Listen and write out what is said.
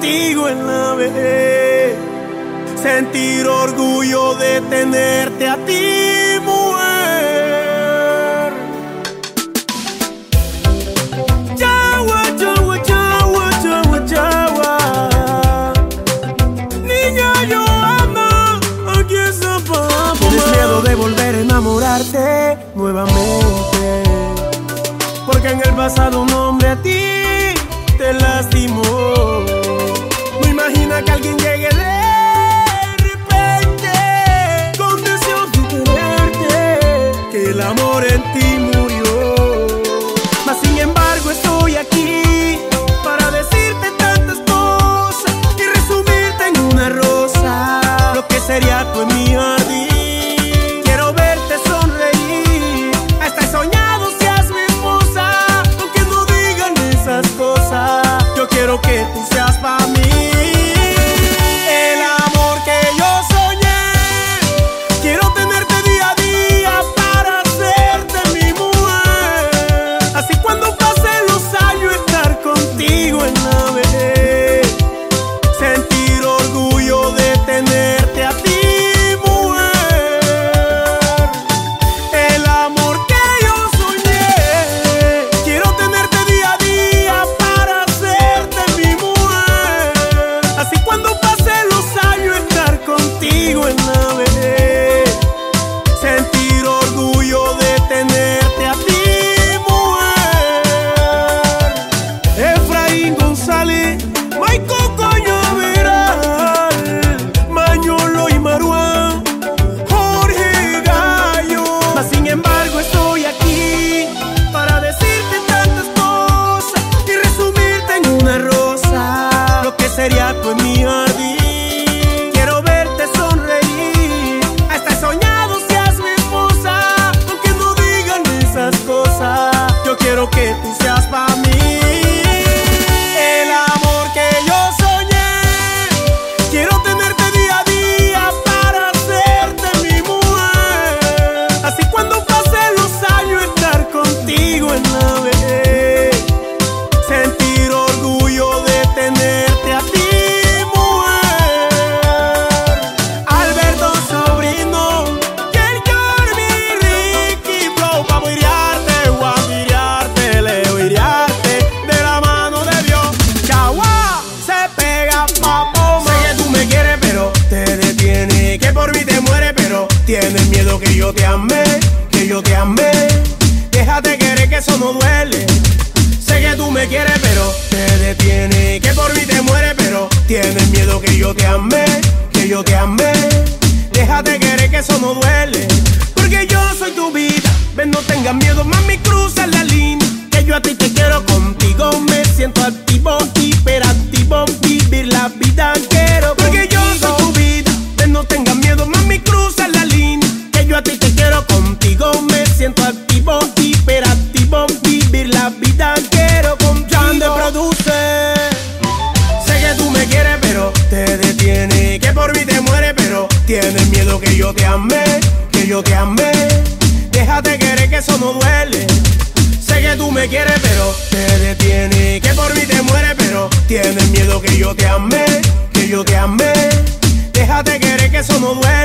contigo en la vejez. Sentir orgullo de tenerte a ti, mujer. Chagua, chagua, chagua, chagua, chagua. Niña, yo amo aquí esa papa. Tienes miedo de volver a enamorarte nuevamente, porque en el pasado un hombre a ti te lastimó. No imagina que alguien llegue de repente con deseos de tenerte, que el amor en ti murió. Mas sin embargo estoy aquí para decirte tantas cosas y resumirte en una rosa lo que sería tú en mi jardín. Quiero verte sonreír, hasta he soñado seas mi esposa, aunque no digan esas cosas. Yo quiero que tú seas para mí el amor que yo soñé. Quiero tenerte día a día para hacerte mi mujer. Así cuando pasen los años estar contigo en la vejez. Sentir orgullo de tenerte a ti, mujer. El amor que yo soñé. Quiero tenerte día a día para hacerte mi mujer. Así cuando pasen los años estar contigo en la vejez. Sentir orgullo de tenerte a ti, mujer. Efraín González, Maico Coño Veral, Mañolo y Maruán, Jorge Gallo. Mas sin embargo estoy aquí para decirte tantas cosas y resumirte en una rosa lo que sería tú en mi jardín. Quiero verte sonreír, hasta he soñado seas mi esposa, aunque no digan esas cosas. Yo quiero que tú seas para mí el amor que yo soñé. Quiero tenerte día a día para hacerte mi mujer. Así cuando pasen los años estar contigo en la vejez. Sentir orgullo de tenerte a ti, mujer. Alberto Sobrino, Kel Jormi, Ricky Flow, pa' guiriarte, guapiriarte, leo guiriarte, de la mano de Dios. Chagua, se pega papo. Sé que tú me quieres pero te detiene, que por mí te mueres pero tienes miedo que yo te amé, que yo te amé. Déjate querer que eso no duele. Sé que tú me quieres pero te detiene, que por mí te mueres pero tienes miedo que yo te amé, que yo te amé. Déjate querer que eso no duele, porque yo soy tu vida. Ven, no tengas miedo, mami, cruza la línea, que yo a ti te quiero contigo. Me siento activo, hiperactivo, vivir la vida quiero, porque yo soy tu vida. Ven, no tengas miedo, mami, cruza la línea, que yo a ti te quiero contigo. Me siento activo, hiperactivo, vivir la vida quiero contigo. Jan de produce. Sé que tú me quieres pero te detiene, que por mí te mueres pero tienes miedo que yo te amé, que yo te amé. Déjate querer que eso no duele. Sé que tú me quieres pero te detiene, que por mí te mueres pero tienes miedo que yo te amé, que yo te amé. Déjate querer que eso no duele.